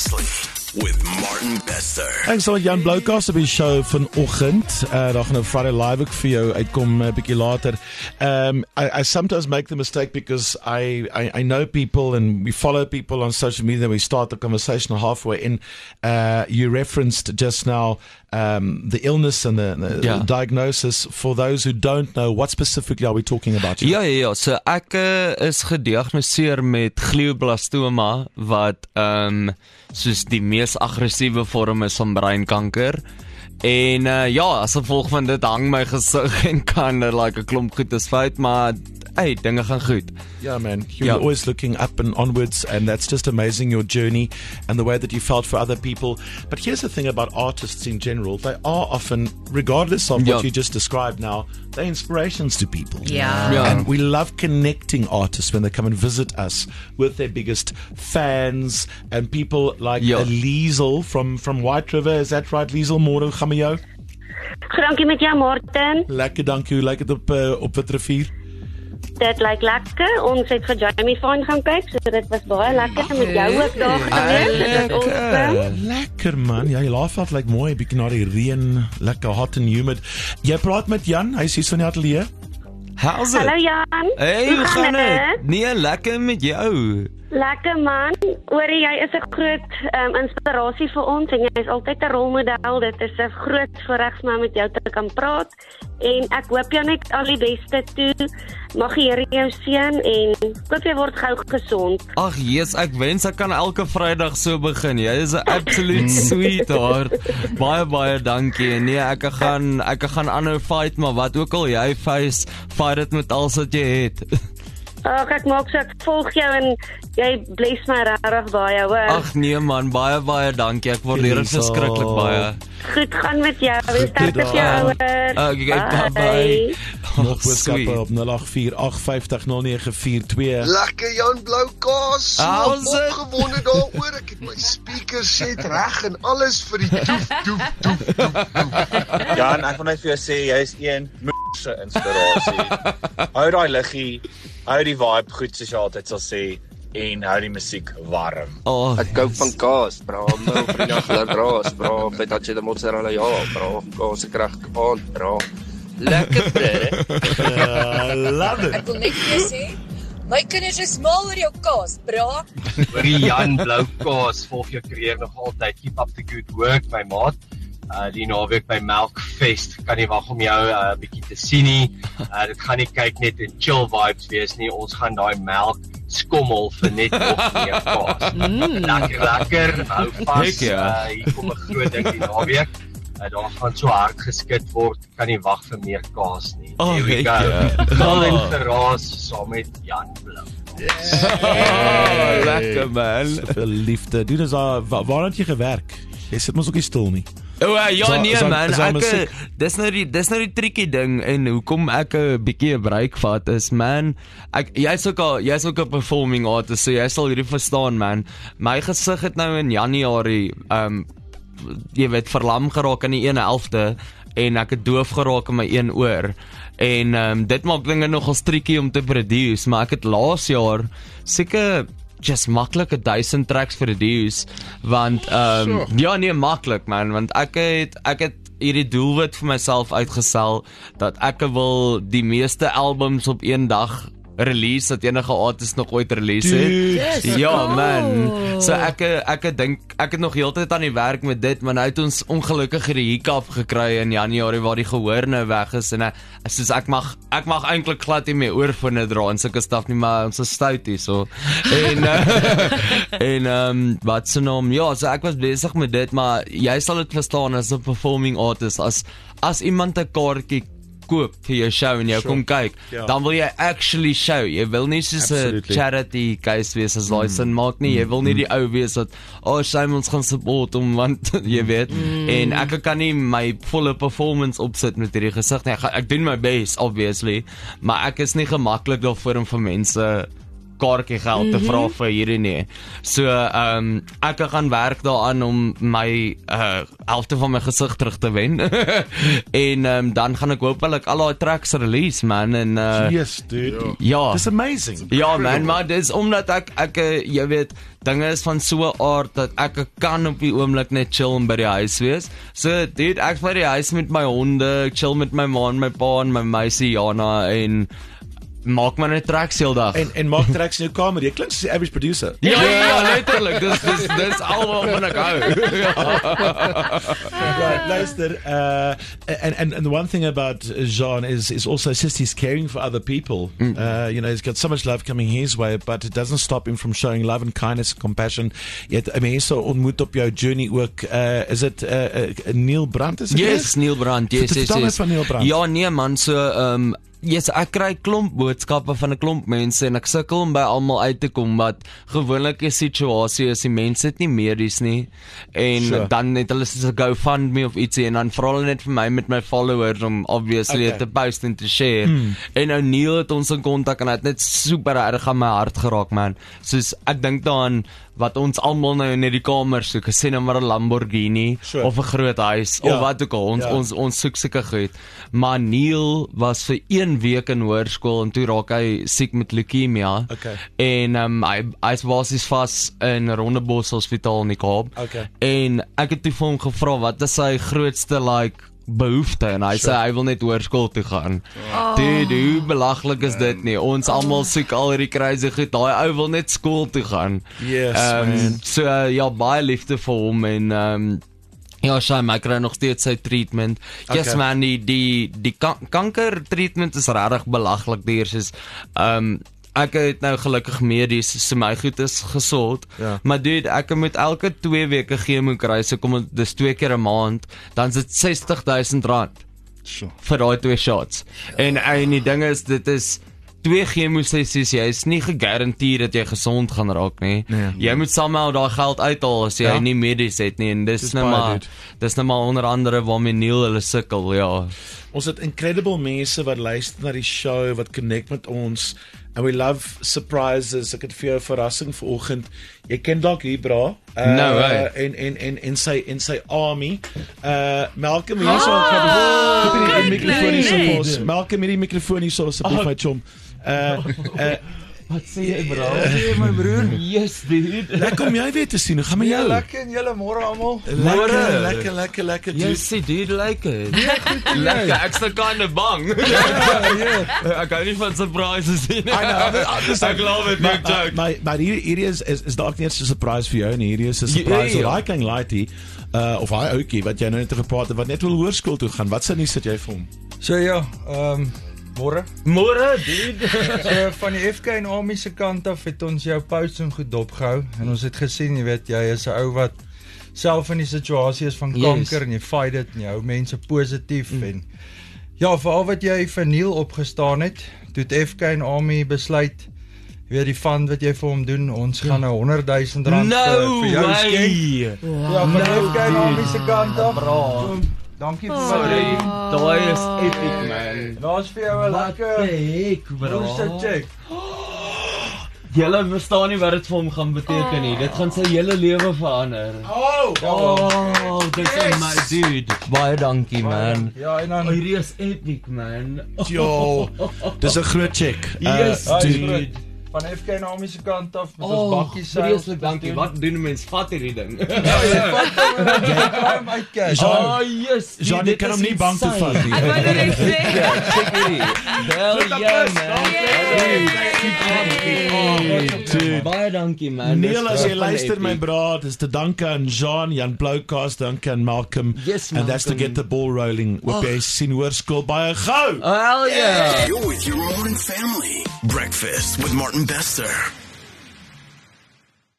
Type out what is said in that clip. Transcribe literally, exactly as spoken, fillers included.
Precisely with Martin Bester. Ek sal Jan Bloukas op die show vanoggend, uh, daar gaan nou Friday Live ook vir jou uitkom 'n uh, bietjie later. Um, I, I sometimes make the mistake because I, I, I know people and we follow people on social media, we start the conversation halfway in. Uh, you referenced just now um, the illness and the, the yeah. diagnosis. For those who don't know, what specifically are we talking about here? Ja, ja, ja, so ek uh, is gediagnoseer met glioblastoma, wat um, soos die mees aggressiewe vorm is van breinkanker. En uh, ja, as gevolg van dit hang my gesig en kan er like 'n klomp goed is fout, maar hey, dinge gaan goed. Yeah, man, you're yeah. always looking up and onwards, and that's just amazing, your journey and the way that you felt for other people. But here's the thing about artists in general, they are often, regardless of yeah. what you just described now, they're inspirations to people. Yeah. yeah. And we love connecting artists when they come and visit us with their biggest fans and people like yeah. Liesel from, from White River. Is that right, Liesel? Môre gaan met jou? Dankie met jou, Martin. Lekker, dankie. Hoe lyk dit op, uh, op Witrivier? Dit lyk lekker. Ons het vir Jamie Fine gaan kyk, so dit was baie lekker. En met jou ook daar gewees. Dit was awesome. Lekker man. Ja, die laafveld lyk mooi, bietjie na die reën, lekker hot and humid. Jy praat met Jan, hy is hier van die ateljee. How's it? Hallo Jan. Hey, hoe hoe gaan gaan dit? dit? Nee, lekker met jou. Lekker man. Oorie, jy is 'n groot um, inspirasie vir ons en jy is altyd 'n rolmodel. Dit is 'n groot voorreg om met jou te kan praat. En ek hoop jou net al die beste toe. Mag die Here jou seën en hoop jy word gou gesond. Ag Jesus, ek wens ek kan elke Vrydag so begin. Jy is 'n absolute sweetheart. Baie baie dankie. Nee, ek gaan ek gaan aanhou fight, maar wat ook al jy face, fight dit met alles wat jy het. Ag, ek maak so, ek volg jou en jy bless my regtig baie, hoor. Ag nee man, baie baie dankie. Ek waardeer dit verskriklik baie. Goed gaan met jou. Sterkte vir jou ouers. Okay, bye bye. Nog boodskappe op nul agt vier agt vyf nul nul nege vier twee. Lekker Jan Bloukas, so How's it? opgewonde daaroor. Ek het my speakers set reg en alles vir die doef doef doef doef. Jan, ek wil net vir jou sê jy is een moeëse inspirasie. Hou daai liggie, hou die vibe goed soos jy altyd sal sê en hou die musiek warm. Oh, Ek hou van kaas, bro. My vriende glo raas, bro. Petache de mozzarella, ja, bro. Kaas ek reg aan, bro. Lekker, bro. Uh, love it. Ek wil net vir jou sê, my kinders is mal oor jou kaas, bra. Oor die Jan Bloukas, volg jou kreer nog altyd. Keep up the good work, my maat. Uh, die naweek by Melkfest, kan nie wag om jou 'n uh, bietjie te sien nie. Uh, dit gaan nie kyk net 'n chill vibes wees nie. Ons gaan daai melk skommel vir net nog meer kaas. Mm. Lekker, lekker. Hou vas. Uh, hier kom 'n groot ding die naweek. Uh, daar gaan so hard geskit word. Kan nie wag vir meer kaas nie. Oh, Here we go. Gaan en verraas saam met Jan Blou. oh, lekker man. Soveel liefde. Doen ons daar, waar, waar het jy gewerk? Jy sit mos ook nie stil nie. O, uh, ja Is daar- nee is daar- man, is daar ek musiek? dis nou die dis nou die triekie ding en hoekom ek 'n bietjie 'n break vat is man, ek jy's ook al jy's ook 'n performing artist, so jy sal hierdie verstaan man. My gesig het nou in Januarie um jy weet verlam geraak aan die een helfte en ek het doof geraak in my een oor. En um dit maak dinge nogal triekie om te produce, maar ek het laas jaar seker just maklike duisend tracks produce, want um, sure. ja nee maklik man, want ek het ek het hierdie doelwit vir myself uitgestel dat ek wil die meeste albums op een dag release dat enige artist nog ooit release het. Yes. Ja Oh. man. So ek ek dink ek het nog heeltyd aan die werk met dit, maar nou het ons ongelukkig die hiccup gekry in Januarie waar die gehoor nou weg is en ek soos ek mag ek mag eintlik glad nie meer oorfone dra en sulke staf nie, maar ons is stout hier so. En uh, en ehm um, wat se naam? Ja, so ek was besig met dit, maar jy sal dit verstaan as 'n performing artist, as as iemand 'n kaartjie koop vir jou show en jou sure. kom kyk, yeah. dan wil jy actually show. Jy wil nie soos 'n charity case wees as daai mm. sin maak nie. Jy wil nie die ou wees wat oh Simons gaan support om want jy weet. Mm. En ek kan nie my volle performance opsit met hierdie gesig nie. Ek, ek doen my best obviously, maar ek is nie gemaklik daarvoor om vir mense kaartjie geld te vra vir hierdie nie. So ehm um, ek gaan werk daaraan om my uh, helfte van my gesig terug te wen. en um, dan gaan ek hopelik al daai tracks release man en uh, yes dude. Ja. It's amazing. Ja man, maar dis omdat ek ek jy weet dinge is van so 'n aard dat ek kan op die oomblik net chill by die huis wees. So dude, ek by die huis met my honde, chill met my ma en my pa en my meisie Jana en maak maar net tracks heel dag. En en maak tracks in jou kamer. Jy klink soos 'n average producer. Ja, ja, ja, letterlik. Dis dis dis al wat ek hou. Right, luister, uh, and, and and the one thing about Jean is is also just he's caring for other people. Mm. Uh, you know, he's got so much love coming his way, but it doesn't stop him from showing love and kindness and compassion. Yet, I mean, so ontmoet op jou journey ook. Uh, is it uh, uh, Neil Brandt? Is it? Yes, Neil Brandt. Yes, yes, yes. Van Neil Brandt. Ja, nee man, so um yes, ek kry klomp boodskappe van 'n klomp mense en ek sukkel om by almal uit te kom wat gewoonlik 'n situasie is, die mense het nie medies nie en sure. dan het hulle soos 'n GoFundMe of ietsie en dan vra hulle net vir my met my followers om obviously okay. te post en te share. Hmm. En nou Neil het ons in kontak en hy het net super erg aan my hart geraak man. Soos ek dink daaraan wat ons almal nou in die kamer soek, sê nou maar 'n Lamborghini sure. of 'n groot huis ja. of wat ook al, ons, ja. ons, ons soek seker goed. Maar Neil was vir een week in hoërskool en toe raak hy siek met leukemia. Okay. En um, hy, hy was is vas in Rondebos Hospitaal in die Kaap. Okay. En ek het toe vir hom gevra, wat is sy grootste like behoefte en hy sure. sê hy wil net hoërskool toe gaan. Oh. Dude, hoe belaglik is dit nie? Ons oh. almal soek al hierdie crazy goed. Daai ou wil net skool toe gaan. Yes, um, man. So uh, ja, baie liefde vir hom en um, ja, Shai, my kry nog steeds sy treatment. Okay. Yes man, die die die kan kanker treatment is regtig belaglik duur. Soos um ek het nou gelukkig medies, so my goed is gesond, ja. maar dude, ek moet elke twee weke chemo kry, so kom dis twee keer 'n maand, dan is dit sestig duisend rand sure. vir daai twee shots. Ja. En en die ding is, dit is twee chemo-sessies, jy is nie gegarandeer dat jy gesond gaan raak nie. Nee. Jy moet somehow daai geld uithaal as jy ja. nie medies het nie, en dis nou maar, dis nou maar onder andere waarmee Neil hulle sukkel, ja. Ons het incredible mense wat luister na die show, wat connect met ons, and we love surprises. Ek het vir jou 'n verrassing vanoggend. Jy ken dalk Hebra. Uh, no way. En en en en sy en sy army. Uh Malcolm hier so op die mikrofoon hier so ons. Malcolm met die mikrofoon hier so asseblief my chom. Uh uh wat sê jy bro? Sê my broer. Yes dude. Lekker om jy weer te sien. Hoe gaan met jou? Lekker en julle môre almal. Lekker, lekker, lekker, lekker. Jy sê dude lekker. Lekker, ek's nou kind of bang. Ek kan nie van surprises sien. I know. Ek love it, big joke. Maar maar hierdie is is is dalk net 'n surprise vir jou en hierdie is 'n surprise vir daai klein laaitie uh of hy ouetjie wat jy nou net gepraat het wat net wil hoërskool toe gaan. Wat sê nie sit jy vir hom? So ja, ehm um, môre. Môre, dude. So van die F K en Army se kant af het ons jou posting goed dopgehou en ons het gesien, jy weet, jy is 'n ou wat self in die situasie is van kanker yes. en jy fight dit en jy hou mense positief mm. en ja, veral wat jy vir Neil opgestaan het, toe het F K en Army besluit, weet die fund wat jy vir hom doen, ons ja. gaan nou honderd duisend rand no vir, vir jou way. skenk. Wow. Ja, van no F K en Army se kant af. Bra. Dankie vir Sorry, daai is epic man. Daar's vir jou 'n lekker heek, bro. Check. Julle verstaan nie wat dit vir hom gaan beteken nie. Dit gaan sy hele lewe verander. Oh, oh dis yes. my dude. Baie dankie man. Ja, en dan hierdie is epic man. Jo, dis 'n groot check. Yes, uh, dude. Van F K en Army se kant af met oh, ons bakkie sou. Vreeslik dankie. Wat doen mense? Vat hierdie ding. Ja, jy vat hom uit cash. Oh, yes. Jean, jy kan hom nie bang toe vat nie. Ek wou net sê. Check hierdie. Hell yeah, man. Baie dankie man. Neil, as jy luister my bra, dis te danke aan Jean, Jan Bloukas, dankie aan Malcolm. Yes, and that's to get the ball rolling. Op jy sien hoërskool baie gou. Hell yeah. You're with your morning family. Breakfast with Martin Bester.